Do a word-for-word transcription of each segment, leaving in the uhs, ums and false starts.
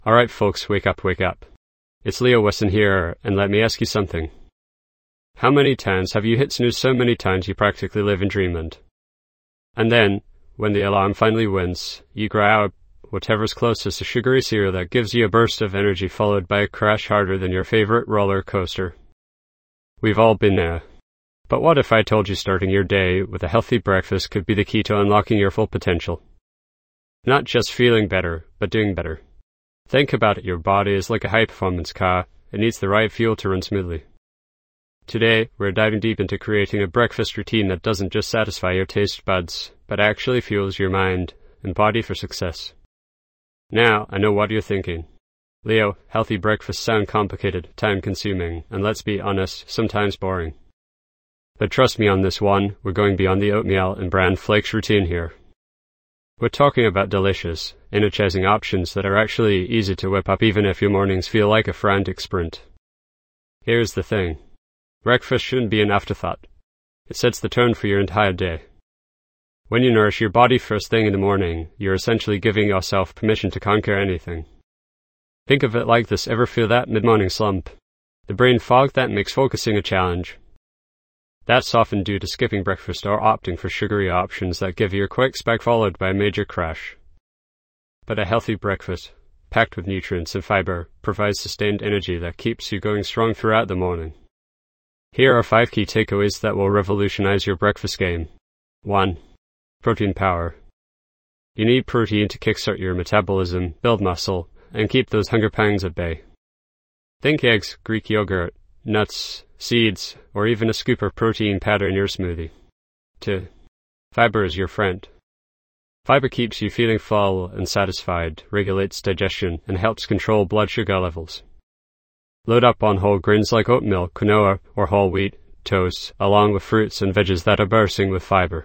Alright folks, wake up, wake up. It's Leo Weston here, and let me ask you something. How many times have you hit snooze so many times you practically live in dreamland? And then, when the alarm finally wins, you grab whatever's closest to sugary cereal that gives you a burst of energy followed by a crash harder than your favorite roller coaster. We've all been there. But what if I told you starting your day with a healthy breakfast could be the key to unlocking your full potential? Not just feeling better, but doing better. Think about it, your body is like a high-performance car. It needs the right fuel to run smoothly. Today, we're diving deep into creating a breakfast routine that doesn't just satisfy your taste buds, but actually fuels your mind and body for success. Now, I know what you're thinking. Leo, healthy breakfasts sound complicated, time-consuming, and let's be honest, sometimes boring. But trust me on this one, we're going beyond the oatmeal and bran flakes routine here. We're talking about delicious, energizing options that are actually easy to whip up even if your mornings feel like a frantic sprint. Here's the thing. Breakfast shouldn't be an afterthought. It sets the tone for your entire day. When you nourish your body first thing in the morning, you're essentially giving yourself permission to conquer anything. Think of it like this: ever feel that mid-morning slump? The brain fog that makes focusing a challenge? That's often due to skipping breakfast or opting for sugary options that give you a quick spike followed by a major crash. But a healthy breakfast, packed with nutrients and fiber, provides sustained energy that keeps you going strong throughout the morning. Here are five key takeaways that will revolutionize your breakfast game. one. Protein power. You need protein to kickstart your metabolism, build muscle, and keep those hunger pangs at bay. Think eggs, Greek yogurt, nuts, seeds, or even a scoop of protein powder in your smoothie. two. Fiber is your friend. Fiber keeps you feeling full and satisfied, regulates digestion, and helps control blood sugar levels. Load up on whole grains like oatmeal, quinoa, or whole wheat, toast, along with fruits and veggies that are bursting with fiber.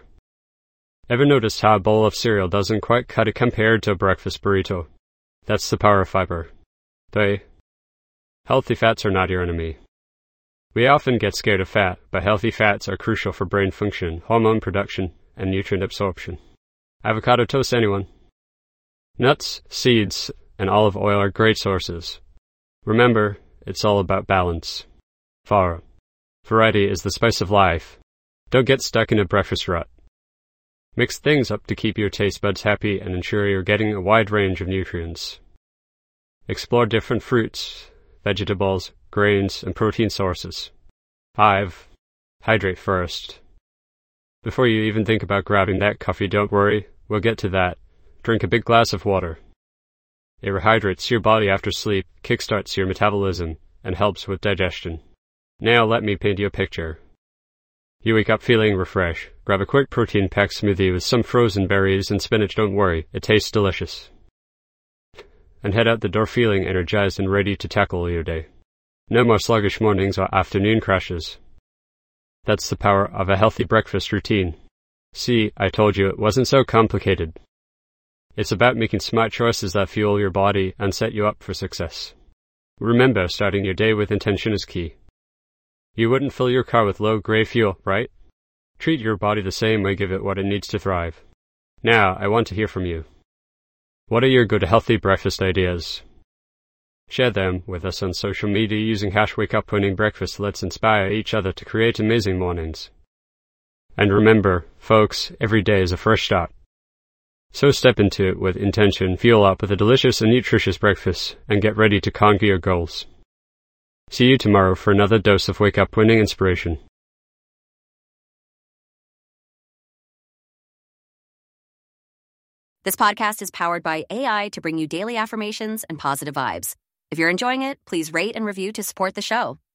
Ever noticed how a bowl of cereal doesn't quite cut it compared to a breakfast burrito? That's the power of fiber. three. Healthy fats are not your enemy. We often get scared of fat, but healthy fats are crucial for brain function, hormone production, and nutrient absorption. Avocado toast, anyone? Nuts, seeds, and olive oil are great sources. Remember, it's all about balance. four. Variety is the spice of life. Don't get stuck in a breakfast rut. Mix things up to keep your taste buds happy and ensure you're getting a wide range of nutrients. Explore different fruits, vegetables, grains, and protein sources. five. Hydrate first. Before you even think about grabbing that coffee, don't worry, we'll get to that. Drink a big glass of water. It rehydrates your body after sleep, kickstarts your metabolism, and helps with digestion. Now let me paint you a picture. You wake up feeling refreshed. Grab a quick protein-packed smoothie with some frozen berries and spinach. Don't worry, it tastes delicious. And head out the door feeling energized and ready to tackle your day. No more sluggish mornings or afternoon crashes. That's the power of a healthy breakfast routine. See, I told you it wasn't so complicated. It's about making smart choices that fuel your body and set you up for success. Remember, starting your day with intention is key. You wouldn't fill your car with low-grade fuel, right? Treat your body the same way, give it what it needs to thrive. Now, I want to hear from you. What are your good healthy breakfast ideas? Share them with us on social media using hash WakeUpWinningBreakfast. Let's inspire each other to create amazing mornings. And remember, folks, every day is a fresh start. So step into it with intention, fuel up with a delicious and nutritious breakfast, and get ready to conquer your goals. See you tomorrow for another dose of Wake Up Winning inspiration. This podcast is powered by A I to bring you daily affirmations and positive vibes. If you're enjoying it, please rate and review to support the show.